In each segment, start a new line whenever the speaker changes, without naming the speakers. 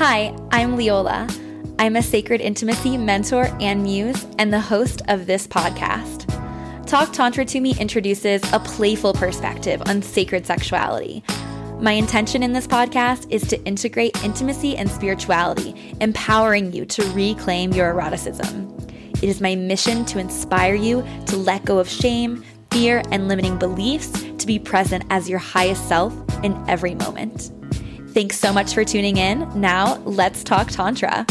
Hi, I'm Leola. I'm a sacred intimacy mentor and muse and the host of this podcast. Talk Tantra to Me introduces a playful perspective on sacred sexuality. My intention in this podcast is to integrate intimacy and spirituality, empowering you to reclaim your eroticism. It is my mission to inspire you to let go of shame, fear, and limiting beliefs to be present as your highest self in every moment. Thanks so much for tuning in. Now, let's talk Tantra.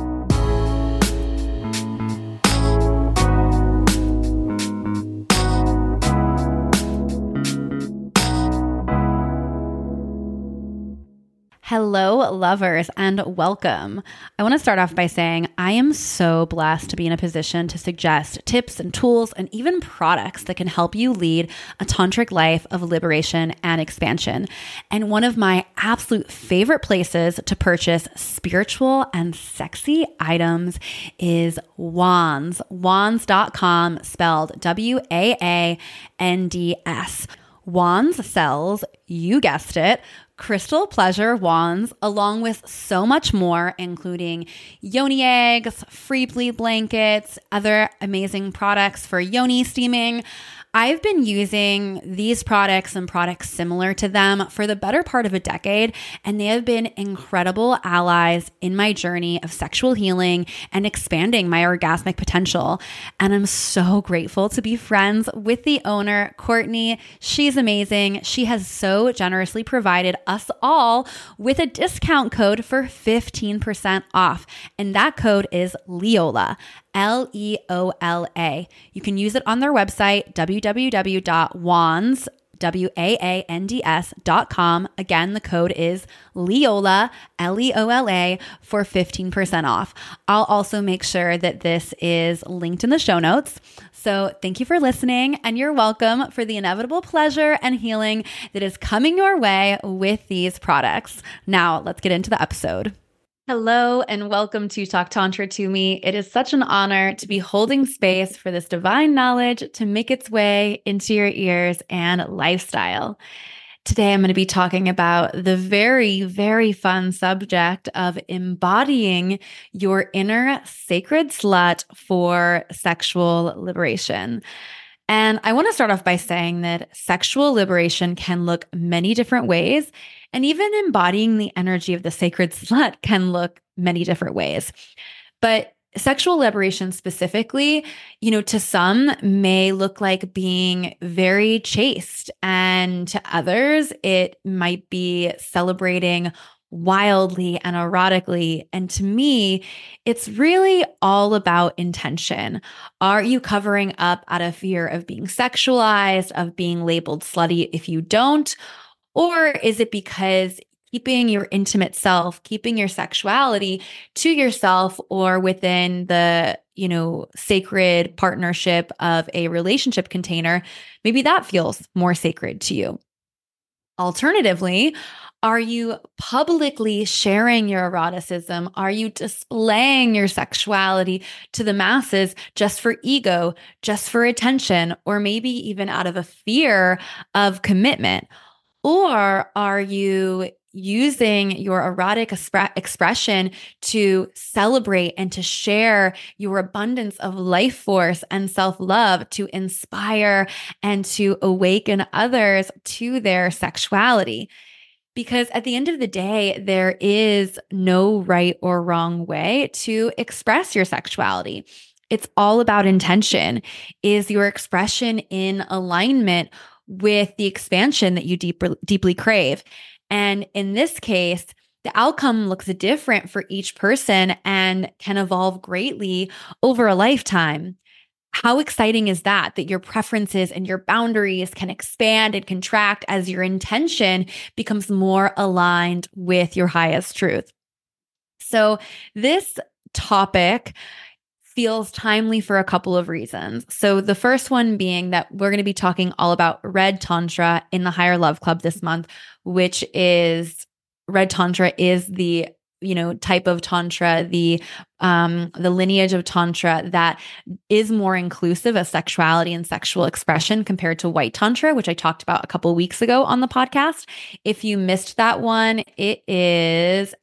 Hello, lovers, and welcome. I want to start off by saying I am so blessed to be in a position to suggest tips and tools and even products that can help you lead a tantric life of liberation and expansion. And one of my absolute favorite places to purchase spiritual and sexy items is Wands. Wands.com, spelled W-A-A-N-D-S. Wands sells, you guessed it, crystal pleasure wands, along with so much more, including yoni eggs, free bleed blankets, other amazing products for yoni steaming. I've been using these products and products similar to them for the better part of a decade, and they have been incredible allies in my journey of sexual healing and expanding my orgasmic potential. And I'm so grateful to be friends with the owner, Courtney. She's amazing. She has so generously provided us all with a discount code for 15% off, and that code is LEOLA. LEOLA. You can use it on their website, www.wands.com. Again, the code is LEOLA, LEOLA, for 15% off. I'll also make sure that this is linked in the show notes. So thank you for listening, and you're welcome for the inevitable pleasure and healing that is coming your way with these products. Now, let's get into the episode. Hello, and welcome to Talk Tantra to Me. It is such an honor to be holding space for this divine knowledge to make its way into your ears and lifestyle. Today, I'm going to be talking about the very, very fun subject of embodying your inner sacred slut for sexual liberation. And I want to start off by saying that sexual liberation can look many different ways, and even embodying the energy of the sacred slut can look many different ways. But sexual liberation specifically, to some may look like being very chaste, and to others, it might be celebrating wildly and erotically. And to me, it's really all about intention. Are you covering up out of fear of being sexualized, of being labeled slutty if you don't? Or is it because keeping your intimate self, keeping your sexuality to yourself or within the, sacred partnership of a relationship container, maybe that feels more sacred to you? Alternatively, are you publicly sharing your eroticism? Are you displaying your sexuality to the masses just for ego, just for attention, or maybe even out of a fear of commitment? Or are you using your erotic expression to celebrate and to share your abundance of life force and self-love to inspire and to awaken others to their sexuality? Because at the end of the day, there is no right or wrong way to express your sexuality. It's all about intention. Is your expression in alignment with the expansion that you deeply crave? And in this case, the outcome looks different for each person and can evolve greatly over a lifetime. How exciting is that your preferences and your boundaries can expand and contract as your intention becomes more aligned with your highest truth? So this topic feels timely for a couple of reasons. So the first one being that we're going to be talking all about Red Tantra in the Higher Love Club this month, which is Red Tantra is the type of tantra, the lineage of tantra that is more inclusive of sexuality and sexual expression compared to white tantra, which I talked about a couple of weeks ago on the podcast. If you missed that one, it is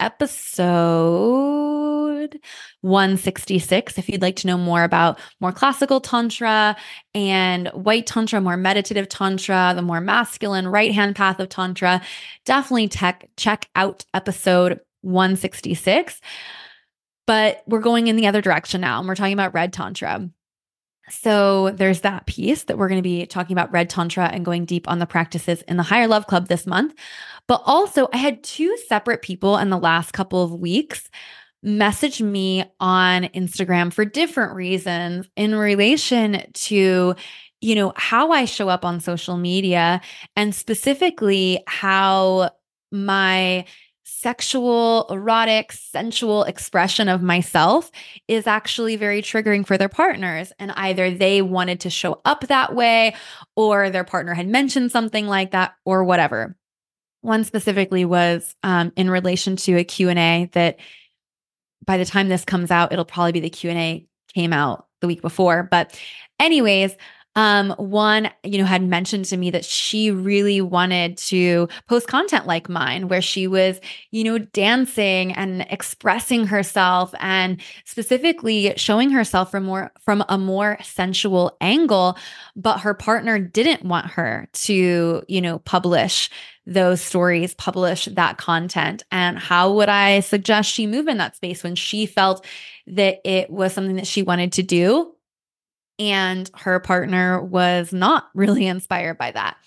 episode 166. If you'd like to know more about more classical tantra and white tantra, more meditative tantra, the more masculine right hand path of tantra, definitely check out episode 166. But we're going in the other direction now, and we're talking about red tantra. So there's that piece that we're going to be talking about red tantra and going deep on the practices in the Higher Love Club this month. But also, I had two separate people in the last couple of weeks message me on Instagram for different reasons in relation to how I show up on social media, and specifically how my sexual, erotic, sensual expression of myself is actually very triggering for their partners. And either they wanted to show up that way, or their partner had mentioned something like that, or whatever. One specifically was in relation to a Q&A that by the time this comes out, it'll probably be the Q&A came out the week before. But anyways, one, had mentioned to me that she really wanted to post content like mine, where she was, dancing and expressing herself and specifically showing herself from a more sensual angle, but her partner didn't want her to, publish those stories, publish that content. And how would I suggest she move in that space when she felt that it was something that she wanted to do? And her partner was not really inspired by that.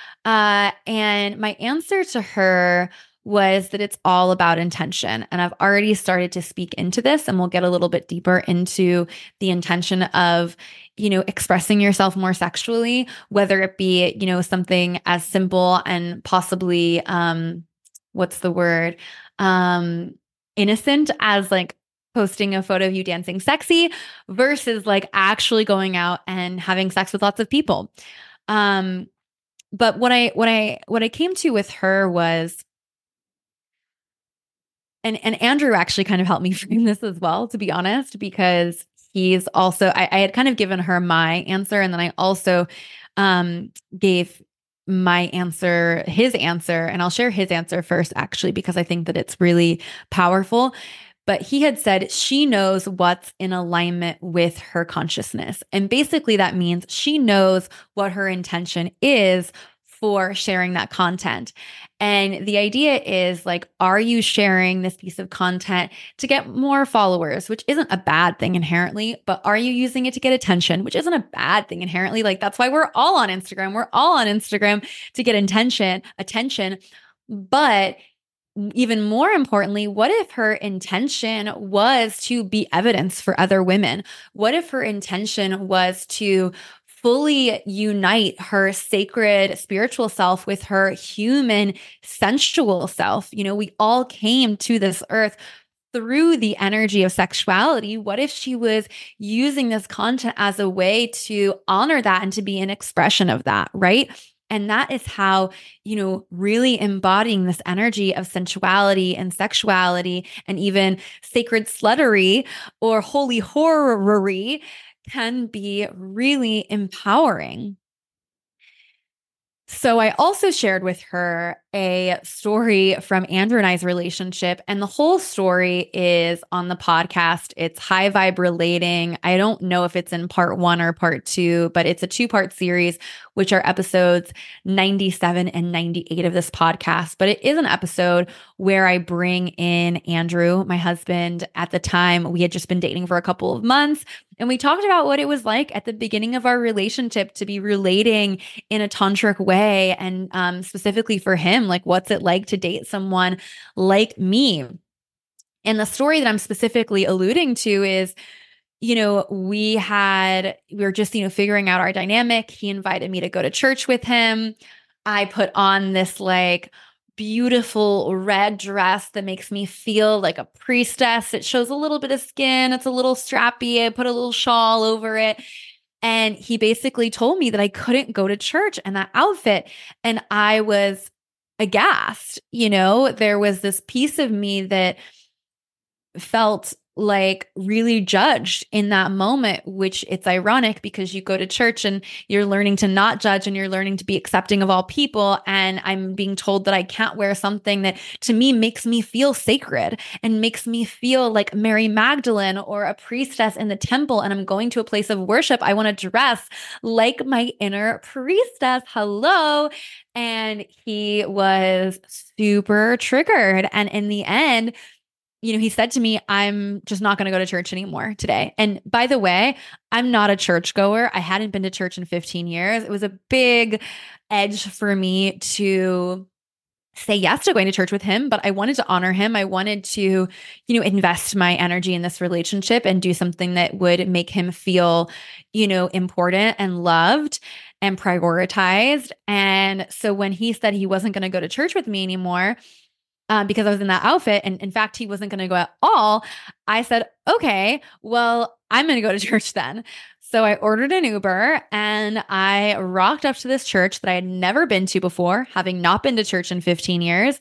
And my answer to her was that it's all about intention. And I've already started to speak into this, and we'll get a little bit deeper into the intention of, expressing yourself more sexually, whether it be, something as simple and possibly, what's the word? Innocent as like posting a photo of you dancing sexy versus like actually going out and having sex with lots of people. But what I came to with her was, and Andrew actually kind of helped me frame this as well, to be honest, because he's also, I had kind of given her my answer, and then I also gave my answer, his answer, and I'll share his answer first, actually, because I think that it's really powerful. But he had said she knows what's in alignment with her consciousness. And basically that means she knows what her intention is for sharing that content. And the idea is like, are you sharing this piece of content to get more followers, which isn't a bad thing inherently, but are you using it to get attention, which isn't a bad thing inherently? Like that's why we're all on Instagram. We're all on Instagram to get attention. But even more importantly, what if her intention was to be evidence for other women? What if her intention was to fully unite her sacred spiritual self with her human sensual self? We all came to this earth through the energy of sexuality. What if she was using this content as a way to honor that and to be an expression of that, right? And that is how, really embodying this energy of sensuality and sexuality and even sacred sluttery or holy horrory can be really empowering. So I also shared with her a story from Andrew and I's relationship, and the whole story is on the podcast. It's high vibe relating. I don't know if it's in part 1 or part 2, but it's a 2-part series, which are episodes 97 and 98 of this podcast. But it is an episode where I bring in Andrew, my husband. At the time, we had just been dating for a couple of months, and we talked about what it was like at the beginning of our relationship to be relating in a tantric way. And specifically for him, like, what's it like to date someone like me? And the story that I'm specifically alluding to is, we were just, figuring out our dynamic. He invited me to go to church with him. I put on this like beautiful red dress that makes me feel like a priestess. It shows a little bit of skin. It's a little strappy. I put a little shawl over it. And he basically told me that I couldn't go to church in that outfit. And I was aghast. There was this piece of me that felt like really judged in that moment, which it's ironic because you go to church and you're learning to not judge and you're learning to be accepting of all people. And I'm being told that I can't wear something that to me makes me feel sacred and makes me feel like Mary Magdalene or a priestess in the temple. And I'm going to a place of worship. I want to dress like my inner priestess. Hello. And he was super triggered. And in the end, he said to me, I'm just not going to go to church anymore today. And by the way, I'm not a churchgoer. I hadn't been to church in 15 years. It was a big edge for me to say yes to going to church with him, but I wanted to honor him. I wanted to, invest my energy in this relationship and do something that would make him feel, important and loved and prioritized. And so when he said he wasn't going to go to church with me anymore, because I was in that outfit, and in fact, he wasn't going to go at all, I said, okay, well, I'm going to go to church then. So I ordered an Uber and I rocked up to this church that I had never been to before, having not been to church in 15 years,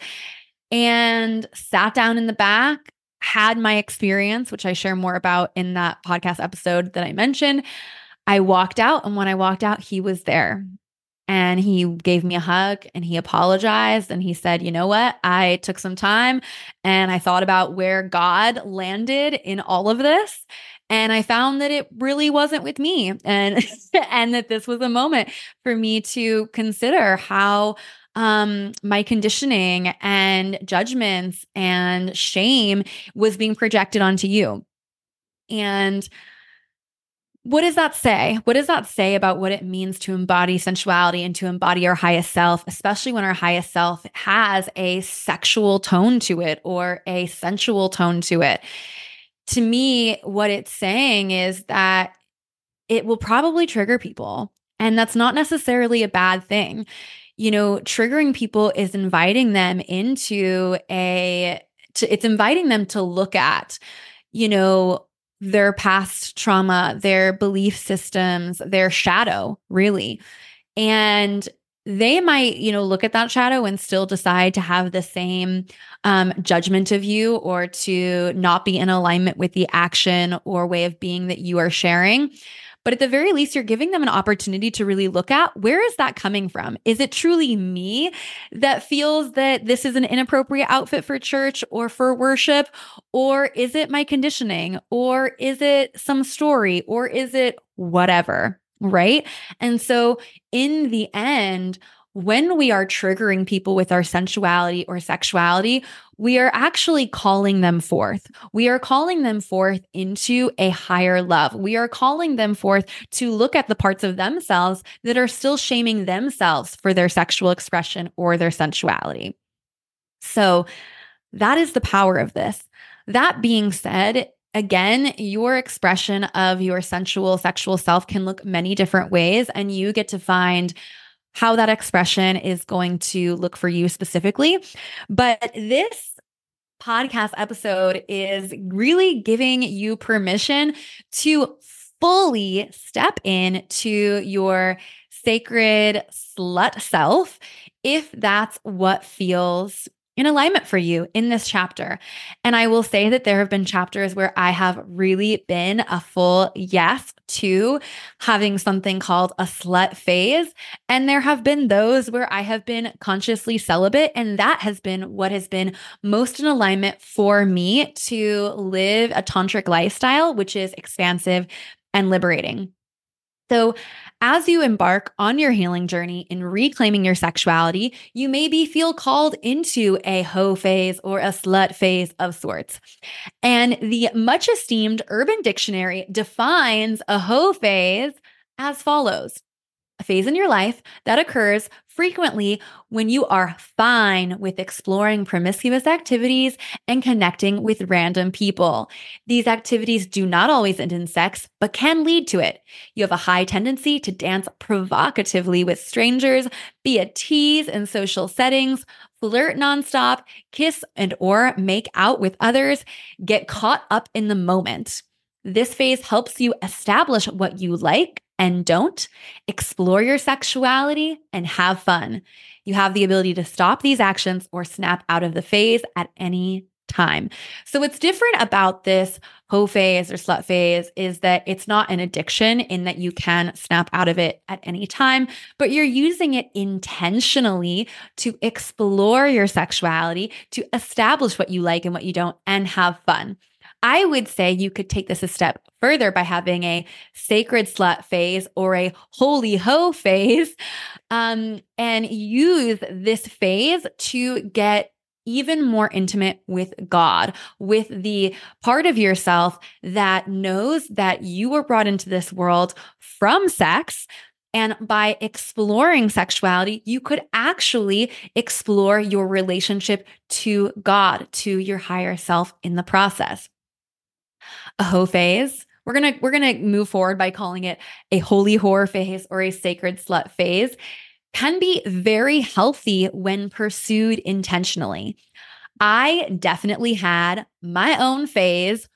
and sat down in the back, had my experience, which I share more about in that podcast episode that I mentioned. I walked out, and when I walked out, he was there. And he gave me a hug and he apologized and he said, you know what? I took some time and I thought about where God landed in all of this. And I found that it really wasn't with me. And, and that this was a moment for me to consider how my conditioning and judgments and shame was being projected onto you. And what does that say? What does that say about what it means to embody sensuality and to embody our highest self, especially when our highest self has a sexual tone to it or a sensual tone to it? To me, what it's saying is that it will probably trigger people. And that's not necessarily a bad thing. Triggering people is inviting them it's inviting them to look at, their past trauma, their belief systems, their shadow, really. And they might, look at that shadow and still decide to have the same judgment of you or to not be in alignment with the action or way of being that you are sharing. But at the very least, you're giving them an opportunity to really look at, where is that coming from? Is it truly me that feels that this is an inappropriate outfit for church or for worship? Or is it my conditioning? Or is it some story? Or is it whatever? Right? And so in the end, when we are triggering people with our sensuality or sexuality, we are actually calling them forth. We are calling them forth into a higher love. We are calling them forth to look at the parts of themselves that are still shaming themselves for their sexual expression or their sensuality. So that is the power of this. That being said, again, your expression of your sensual, sexual self can look many different ways, and you get to find how that expression is going to look for you specifically. But this podcast episode is really giving you permission to fully step into your sacred slut self if that's what feels in alignment for you in this chapter. And I will say that there have been chapters where I have really been a full yes to having something called a slut phase. And there have been those where I have been consciously celibate. And that has been what has been most in alignment for me to live a tantric lifestyle, which is expansive and liberating. So as you embark on your healing journey in reclaiming your sexuality, you maybe feel called into a hoe phase or a slut phase of sorts. And the much esteemed Urban Dictionary defines a hoe phase as follows: a phase in your life that occurs frequently when you are fine with exploring promiscuous activities and connecting with random people. These activities do not always end in sex, but can lead to it. You have a high tendency to dance provocatively with strangers, be a tease in social settings, flirt nonstop, kiss and or make out with others, get caught up in the moment. This phase helps you establish what you like and don't, explore your sexuality, and have fun. You have the ability to stop these actions or snap out of the phase at any time. So what's different about this hoe phase or slut phase is that it's not an addiction in that you can snap out of it at any time, but you're using it intentionally to explore your sexuality, to establish what you like and what you don't, and have fun. I would say you could take this a step further by having a sacred slut phase or a holy hoe phase, and use this phase to get even more intimate with God, with the part of yourself that knows that you were brought into this world from sex. And by exploring sexuality, you could actually explore your relationship to God, to your higher self in the process. A hoe phase. We're gonna move forward by calling it a holy whore phase or a sacred slut phase, can be very healthy when pursued intentionally. I definitely had my own phase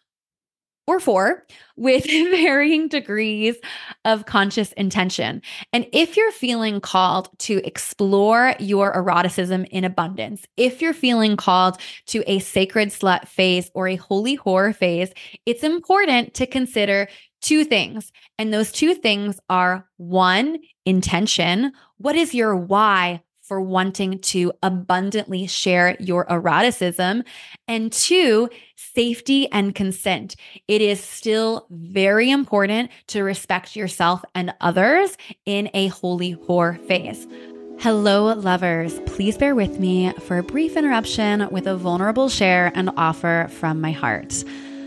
or four with varying degrees of conscious intention. And if you're feeling called to explore your eroticism in abundance, if you're feeling called to a sacred slut phase or a holy whore phase, it's important to consider two things. And those two things are one, intention. What is your why for wanting to abundantly share your eroticism? And two, safety and consent. It is still very important to respect yourself and others in a holy whore phase. Hello, lovers. Please bear with me for a brief interruption with a vulnerable share and offer from my heart.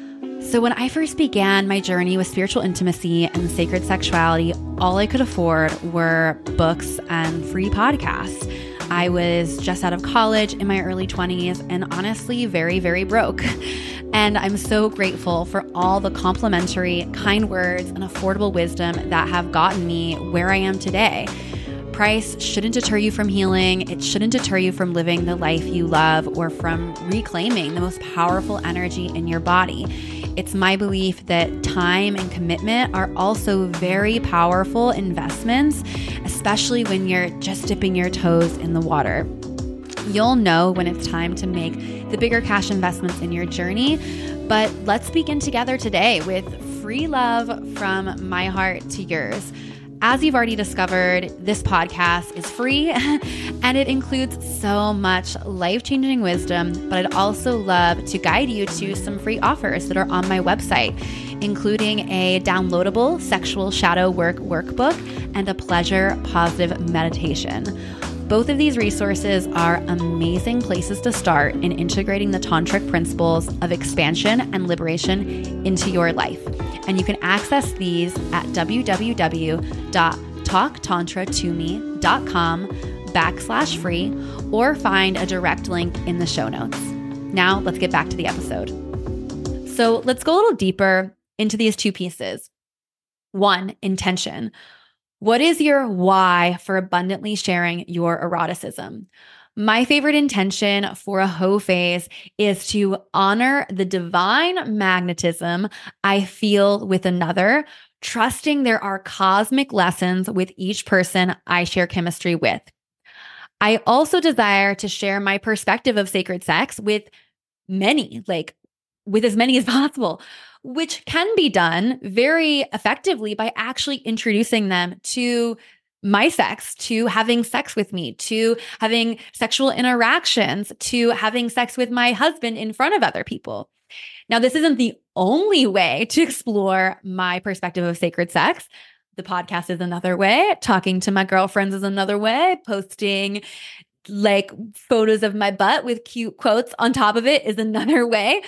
So when I first began my journey with spiritual intimacy and sacred sexuality, all I could afford were books and free podcasts. I was just out of college in my early 20s and honestly very, very broke. And I'm so grateful for all the complimentary, kind words and affordable wisdom that have gotten me where I am today. Price shouldn't deter you from healing. It shouldn't deter you from living the life you love or from reclaiming the most powerful energy in your body. It's my belief that time and commitment are also very powerful investments, especially when you're just dipping your toes in the water. You'll know when it's time to make the bigger cash investments in your journey, but let's begin together today with free love from my heart to yours. As you've already discovered, this podcast is free and it includes so much life-changing wisdom, but I'd also love to guide you to some free offers that are on my website, including a downloadable sexual shadow work workbook and a pleasure positive meditation. Both of these resources are amazing places to start in integrating the tantric principles of expansion and liberation into your life. And you can access these at www.talktantratome.com/free or find a direct link in the show notes. Now let's get back to the episode. So let's go a little deeper into these two pieces. One, intention. What is your why for abundantly sharing your eroticism? My favorite intention for a hoe phase is to honor the divine magnetism I feel with another, trusting there are cosmic lessons with each person I share chemistry with. I also desire to share my perspective of sacred sex with many, with as many as possible, which can be done very effectively by actually introducing them to my sex, to having sex with me, to having sexual interactions, to having sex with my husband in front of other people. Now, this isn't the only way to explore my perspective of sacred sex. The podcast is another way. Talking to my girlfriends is another way. Posting photos of my butt with cute quotes on top of it is another way.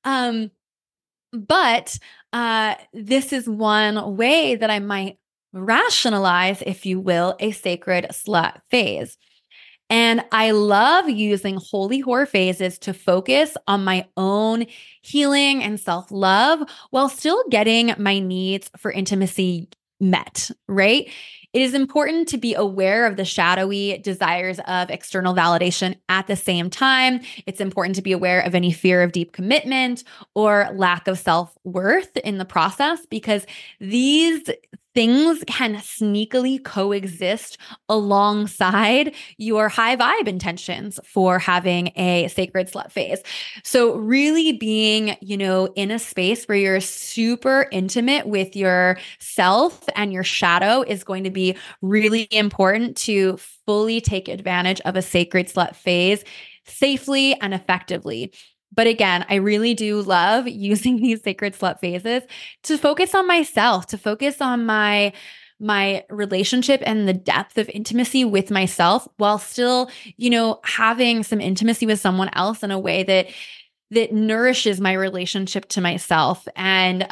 But this is one way that I might rationalize, if you will, a sacred slut phase. And I love using holy whore phases to focus on my own healing and self-love while still getting my needs for intimacy met, right? It is important to be aware of the shadowy desires of external validation at the same time. It's important to be aware of any fear of deep commitment or lack of self-worth in the process, because these things can sneakily coexist alongside your high vibe intentions for having a sacred slut phase. So really being, in a space where you're super intimate with yourself and your shadow is going to be really important to fully take advantage of a sacred slut phase safely and effectively. But again, I really do love using these sacred slut phases to focus on myself, to focus on my relationship and the depth of intimacy with myself, while still, having some intimacy with someone else in a way that nourishes my relationship to myself. And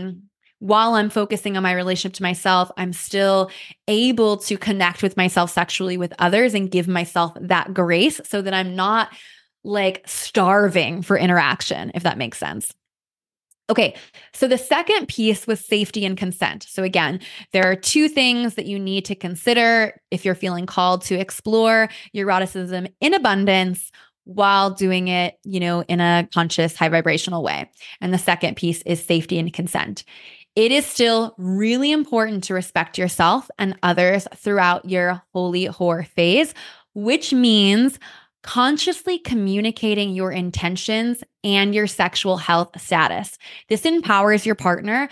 while I'm focusing on my relationship to myself, I'm still able to connect with myself sexually with others and give myself that grace so that I'm not like starving for interaction, if that makes sense. Okay, so the second piece was safety and consent. So again, there are two things that you need to consider if you're feeling called to explore your eroticism in abundance while doing it, in a conscious, high vibrational way. And the second piece is safety and consent. It is still really important to respect yourself and others throughout your holy whore phase, which means consciously communicating your intentions and your sexual health status. This empowers your partner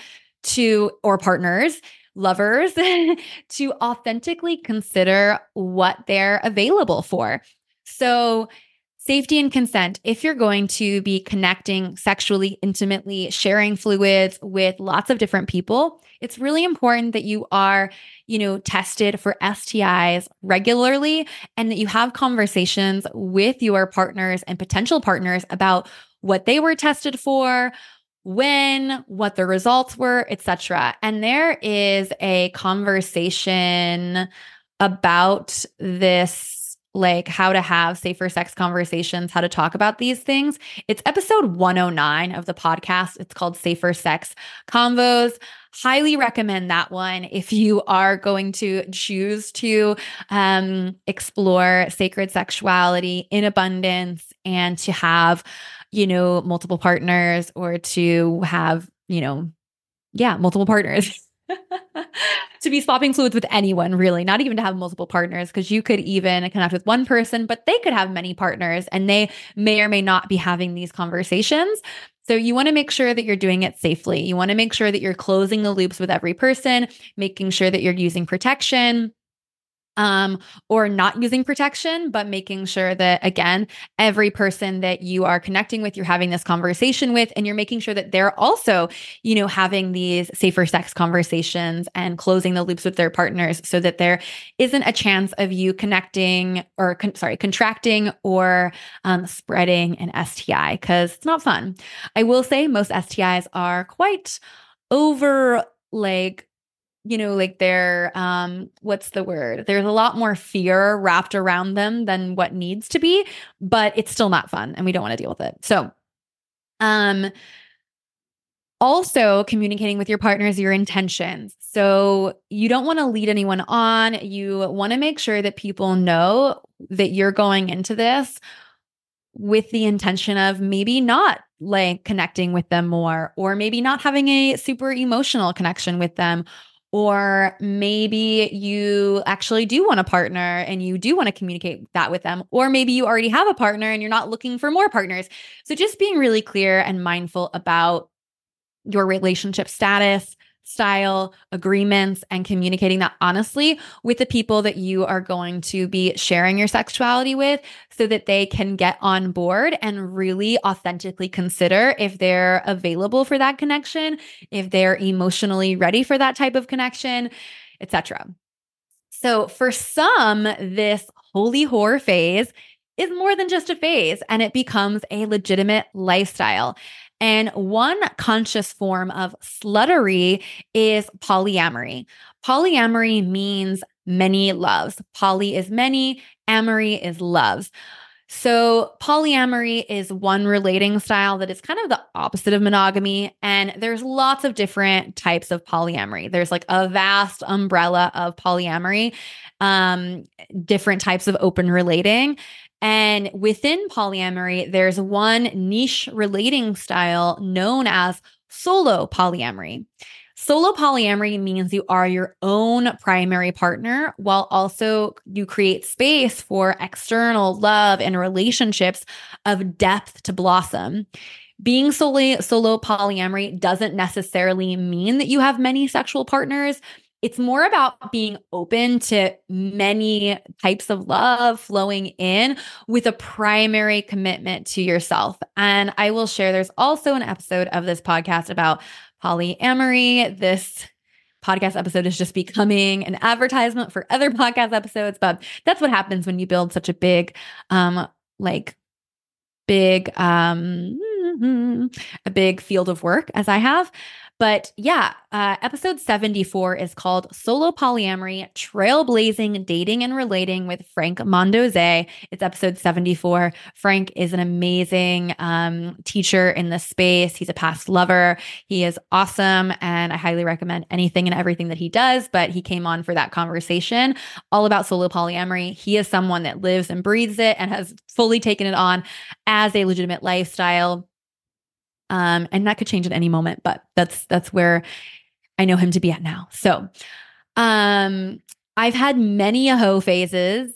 or partners, lovers, to authentically consider what they're available for. So, safety and consent. If you're going to be connecting sexually, intimately, sharing fluids with lots of different people, it's really important that you are, tested for STIs regularly and that you have conversations with your partners and potential partners about what they were tested for, when, what the results were, etc. And there is a conversation about this, like how to have safer sex conversations, how to talk about these things. It's episode 109 of the podcast. It's called Safer Sex Convos. Highly recommend that one if you are going to choose to explore sacred sexuality in abundance and to have, multiple partners, or to have, multiple partners. To be swapping fluids with anyone, really, not even to have multiple partners, because you could even connect with one person, but they could have many partners and they may or may not be having these conversations. So you want to make sure that you're doing it safely. You want to make sure that you're closing the loops with every person, making sure that you're using protection, or not using protection, but making sure that, again, every person that you are connecting with, you're having this conversation with, and you're making sure that they're also, having these safer sex conversations and closing the loops with their partners so that there isn't a chance of you connecting or, contracting or spreading an STI, because it's not fun. I will say most STIs are quite over, they're, what's the word? There's a lot more fear wrapped around them than what needs to be, but it's still not fun and we don't want to deal with it. So, also communicating with your partners your intentions. So you don't want to lead anyone on. You want to make sure that people know that you're going into this with the intention of maybe not connecting with them more, or maybe not having a super emotional connection with them. Or maybe you actually do want a partner and you do want to communicate that with them. Or maybe you already have a partner and you're not looking for more partners. So just being really clear and mindful about your relationship status, style, agreements, and communicating that honestly with the people that you are going to be sharing your sexuality with, so that they can get on board and really authentically consider if they're available for that connection, if they're emotionally ready for that type of connection, etc. So for some, this holy whore phase is more than just a phase, and it becomes a legitimate lifestyle. And one conscious form of sluttery is polyamory. Polyamory means many loves. Poly is many, amory is loves. So, polyamory is one relating style that is kind of the opposite of monogamy. And there's lots of different types of polyamory. There's like a vast umbrella of polyamory, um, different types of open relating. And within polyamory, there's one niche relating style known as solo polyamory. Solo polyamory means you are your own primary partner while also you create space for external love and relationships of depth to blossom. Being solo polyamory doesn't necessarily mean that you have many sexual partners. It's more about being open to many types of love flowing in with a primary commitment to yourself. And I will share, there's also an episode of this podcast about polyamory. This podcast episode is just becoming an advertisement for other podcast episodes, but that's what happens when you build such a big, like big, a big field of work as I have. But yeah, episode 74 is called Solo Polyamory, Trailblazing Dating and Relating with Frank Mondoze. It's episode 74. Frank is an amazing teacher in this space. He's a past lover. He is awesome. And I highly recommend anything and everything that he does. But he came on for that conversation all about solo polyamory. He is someone that lives and breathes it and has fully taken it on as a legitimate lifestyle. And that could change at any moment, but that's where I know him to be at now. So, I've had many a hoe phases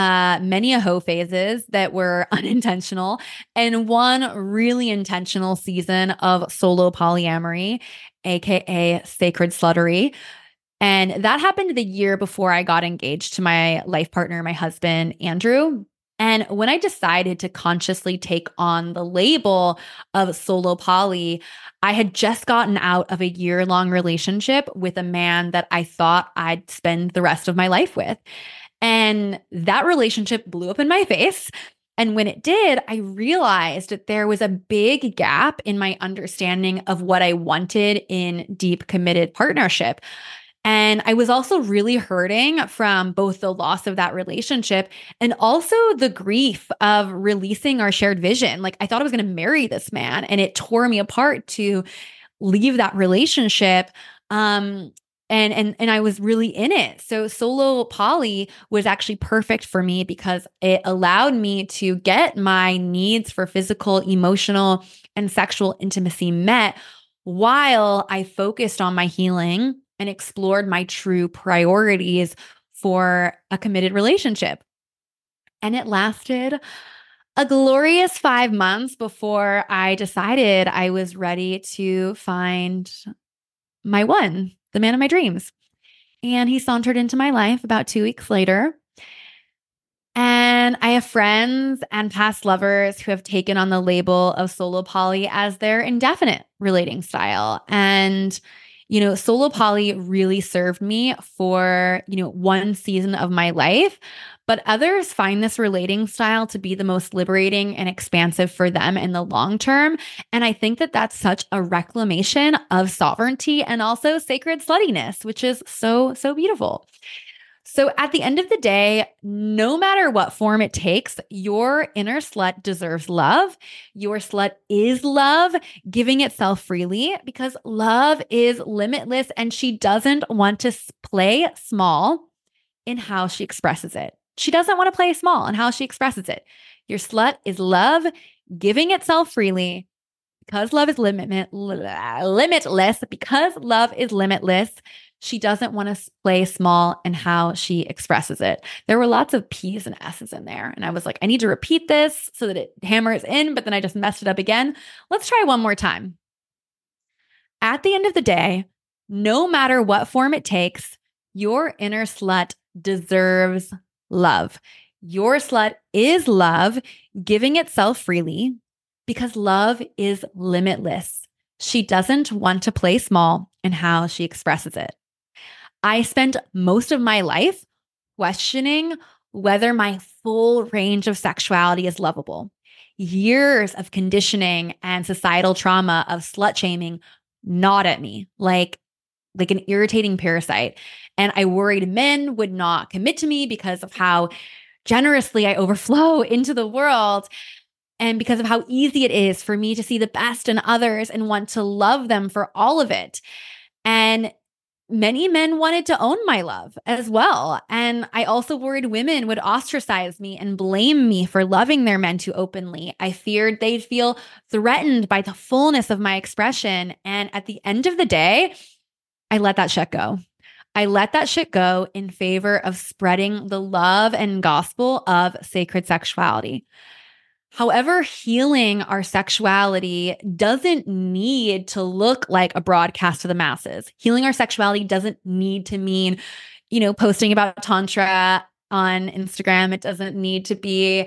that were unintentional, and one really intentional season of solo polyamory, aka sacred sluttery. And that happened the year before I got engaged to my life partner, my husband, Andrew. And when I decided to consciously take on the label of solo poly, I had just gotten out of a year-long relationship with a man that I thought I'd spend the rest of my life with. And that relationship blew up in my face. And when it did, I realized that there was a big gap in my understanding of what I wanted in deep committed partnership. And I was also really hurting from both the loss of that relationship and also the grief of releasing our shared vision. Like I thought I was going to marry this man, and it tore me apart to leave that relationship. And I was really in it. So solo poly was actually perfect for me because it allowed me to get my needs for physical, emotional, and sexual intimacy met while I focused on my healing and explored my true priorities for a committed relationship. And it lasted a glorious 5 months before I decided I was ready to find my one, the man of my dreams. And he sauntered into my life about 2 weeks later. And I have friends and past lovers who have taken on the label of solo poly as their indefinite relating style. And solo poly really served me for, one season of my life, but others find this relating style to be the most liberating and expansive for them in the long term. And I think that that's such a reclamation of sovereignty and also sacred sluttiness, which is so, so beautiful. So at the end of the day, no matter what form it takes, your inner slut deserves love. Your slut is love, giving itself freely because love is limitless and she doesn't want to play small in how she expresses it. She doesn't want to play small in how she expresses it. Your slut is love, giving itself freely because love is limitless. Because love is limitless. She doesn't want to play small in how she expresses it. There were lots of P's and S's in there. And I was like, I need to repeat this so that it hammers in, but then I just messed it up again. Let's try one more time. At the end of the day, no matter what form it takes, your inner slut deserves love. Your slut is love, giving itself freely because love is limitless. She doesn't want to play small in how she expresses it. I spent most of my life questioning whether my full range of sexuality is lovable. Years of conditioning and societal trauma of slut shaming gnawed at me like an irritating parasite. And I worried men would not commit to me because of how generously, I overflow into the world. And because of how easy it is for me to see the best in others and want to love them for all of it. And many men wanted to own my love as well. And I also worried women would ostracize me and blame me for loving their men too openly. I feared they'd feel threatened by the fullness of my expression. And at the end of the day, I let that shit go. I let that shit go in favor of spreading the love and gospel of sacred sexuality. However, healing our sexuality doesn't need to look like a broadcast to the masses. Healing our sexuality doesn't need to mean, posting about Tantra on Instagram. It doesn't need to be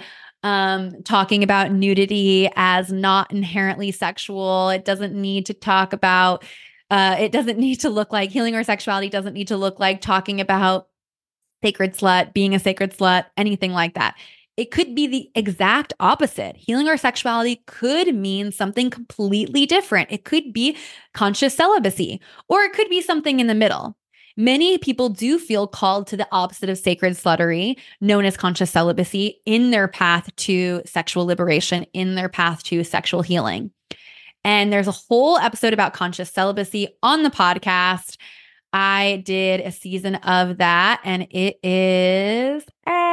talking about nudity as not inherently sexual. It doesn't need to talk about, it doesn't need to look like healing our sexuality doesn't need to look like talking about sacred slut, being a sacred slut, anything like that. It could be the exact opposite. Healing our sexuality could mean something completely different. It could be conscious celibacy, or it could be something in the middle. Many people do feel called to the opposite of sacred sluttery, known as conscious celibacy, in their path to sexual liberation, in their path to sexual healing. And there's a whole episode about conscious celibacy on the podcast. I did a season of that, and it is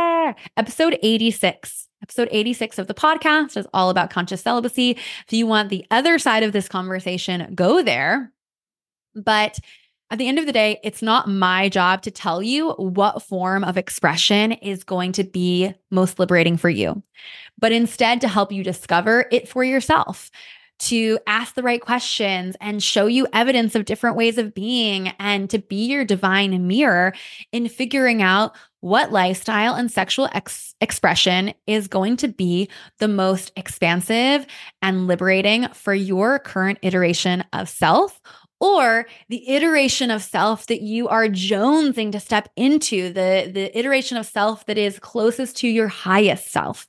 episode 86. Episode 86 of the podcast is all about conscious celibacy. If you want the other side of this conversation, go there. But at the end of the day, it's not my job to tell you what form of expression is going to be most liberating for you, but instead to help you discover it for yourself, to ask the right questions and show you evidence of different ways of being, and to be your divine mirror in figuring out what lifestyle and sexual expression is going to be the most expansive and liberating for your current iteration of self, or the iteration of self that you are jonesing to step into, the iteration of self that is closest to your highest self.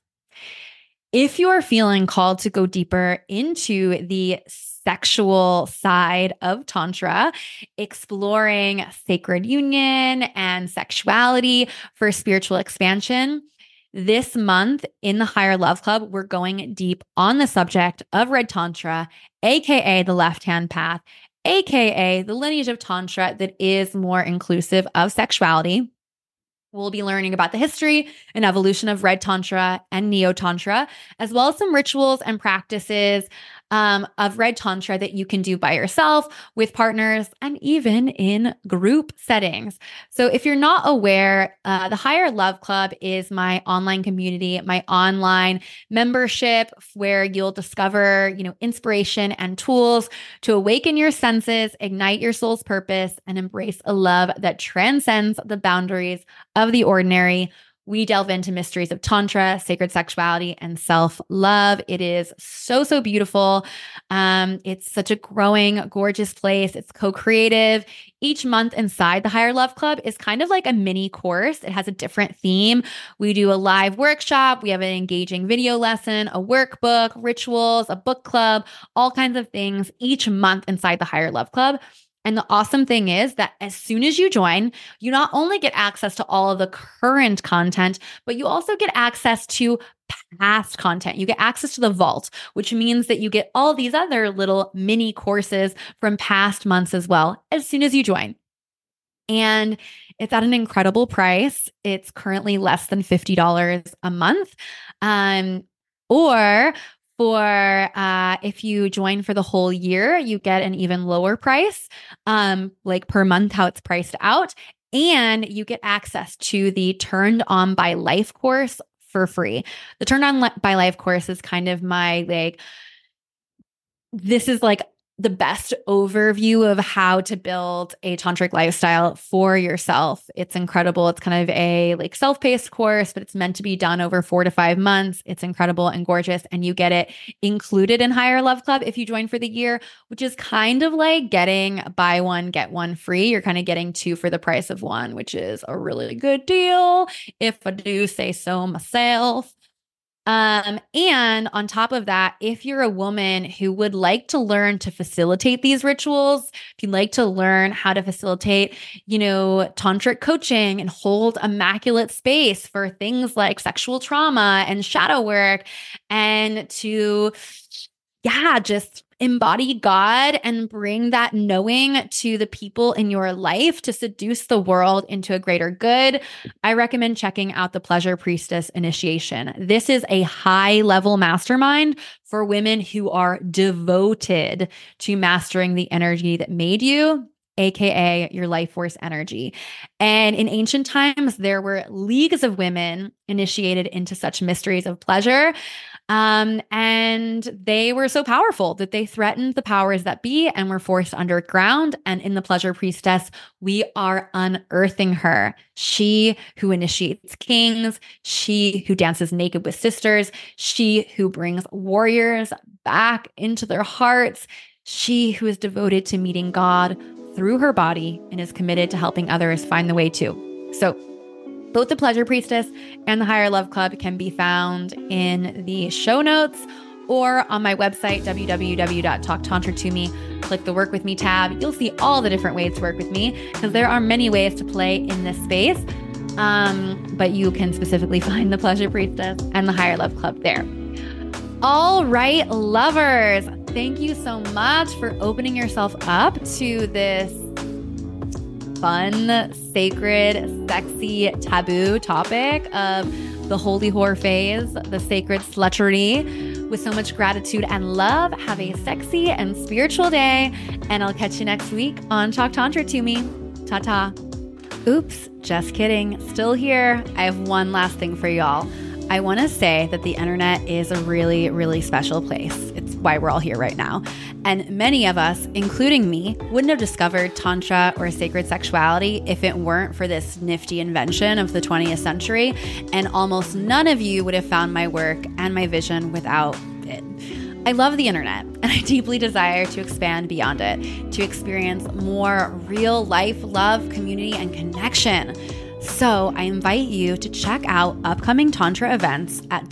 If you are feeling called to go deeper into the sexual side of Tantra, exploring sacred union and sexuality for spiritual expansion, this month in the Higher Love Club, we're going deep on the subject of Red Tantra, aka the left-hand path, aka the lineage of Tantra that is more inclusive of sexuality. We'll be learning about the history and evolution of Red Tantra and Neo Tantra, as well as some rituals and practices of Red Tantra that you can do by yourself, with partners, and even in group settings. So if you're not aware, the Higher Love Club is my online community, my online membership where you'll discover, inspiration and tools to awaken your senses, ignite your soul's purpose, and embrace a love that transcends the boundaries of the ordinary. We delve into mysteries of Tantra, sacred sexuality, and self-love. It is so, so beautiful. It's such a growing, gorgeous place. It's co-creative. Each month inside the Higher Love Club is kind of like a mini course. It has a different theme. We do a live workshop. We have an engaging video lesson, a workbook, rituals, a book club, all kinds of things each month inside the Higher Love Club. And the awesome thing is that as soon as you join, you not only get access to all of the current content, but you also get access to past content. You get access to the vault, which means that you get all these other little mini courses from past months as well, as soon as you join. And it's at an incredible price. It's currently less than $50 a month. Or if you join for the whole year, you get an even lower price, like per month, how it's priced out. And you get access to the Turned On by Life course for free. The Turned On by Life course is kind of this is like the best overview of how to build a tantric lifestyle for yourself. It's incredible. It's kind of a self-paced course, but it's meant to be done over 4 to 5 months. It's incredible and gorgeous. And you get it included in Higher Love Club if you join for the year, which is kind of like getting buy one, get one free. You're kind of getting 2 for the price of 1, which is a really good deal, if I do say so myself. And on top of that, if you're a woman who would like to learn to facilitate these rituals, if you'd like to learn how to facilitate, tantric coaching and hold immaculate space for things like sexual trauma and shadow work, and to, just embody God and bring that knowing to the people in your life to seduce the world into a greater good, I recommend checking out the Pleasure Priestess Initiation. This is a high-level mastermind for women who are devoted to mastering the energy that made you, aka your life force energy. And in ancient times, there were leagues of women initiated into such mysteries of pleasure. And they were so powerful that they threatened the powers that be and were forced underground. And in the Pleasure Priestess, we are unearthing her. She who initiates kings, she who dances naked with sisters, she who brings warriors back into their hearts, she who is devoted to meeting God through her body and is committed to helping others find the way too. So both the Pleasure Priestess and the Higher Love Club can be found in the show notes or on my website, www.talktantra2me. Click the Work With Me tab. You'll see all the different ways to work with me, because there are many ways to play in this space. But you can specifically find the Pleasure Priestess and the Higher Love Club there. All right, lovers. Thank you so much for opening yourself up to this fun, sacred, sexy, taboo topic of the holy whore phase, the sacred slutchery. With so much gratitude and love, have a sexy and spiritual day, and I'll catch you next week on Talk Tantra to Me. Ta-ta. Oops, just kidding. Still here. I have one last thing for y'all. I want to say that the internet is a really, really special place. It's why we're all here right now. And many of us, including me, wouldn't have discovered Tantra or sacred sexuality if it weren't for this nifty invention of the 20th century. And almost none of you would have found my work and my vision without it. I love the internet, and I deeply desire to expand beyond it, to experience more real life love, community, and connection. So I invite you to check out upcoming Tantra events at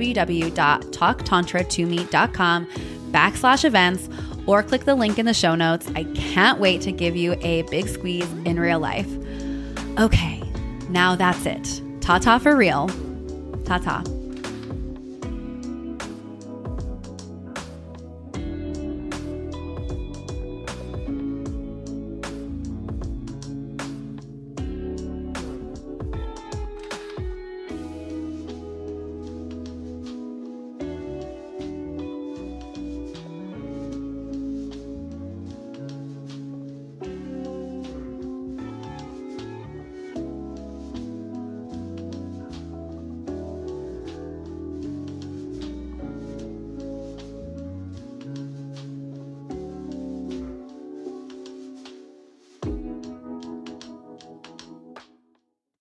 www.talktantra2me.com/events, or click the link in the show notes. I can't wait to give you a big squeeze in real life. Okay, now that's it. Ta-ta for real. Ta-ta.